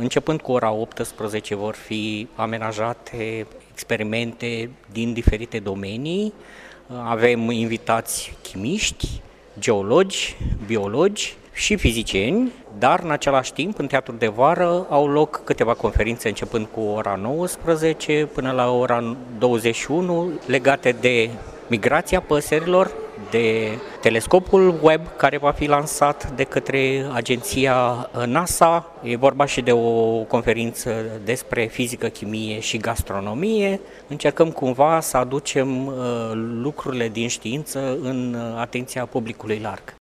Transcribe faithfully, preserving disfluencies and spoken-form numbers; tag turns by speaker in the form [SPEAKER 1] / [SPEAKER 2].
[SPEAKER 1] Începând cu ora optsprezece vor fi amenajate experimente din diferite domenii. Avem invitați chimiști, geologi, biologi și fizicieni, dar în același timp, în Teatrul de Vară, au loc câteva conferințe începând cu ora nouăsprezece până la ora douăzeci și unu legate de migrația păsărilor, de telescopul Webb care va fi lansat de către agenția NASA. E vorba și de o conferință despre fizică, chimie și gastronomie. Încercăm cumva să aducem lucrurile din știință în atenția publicului larg.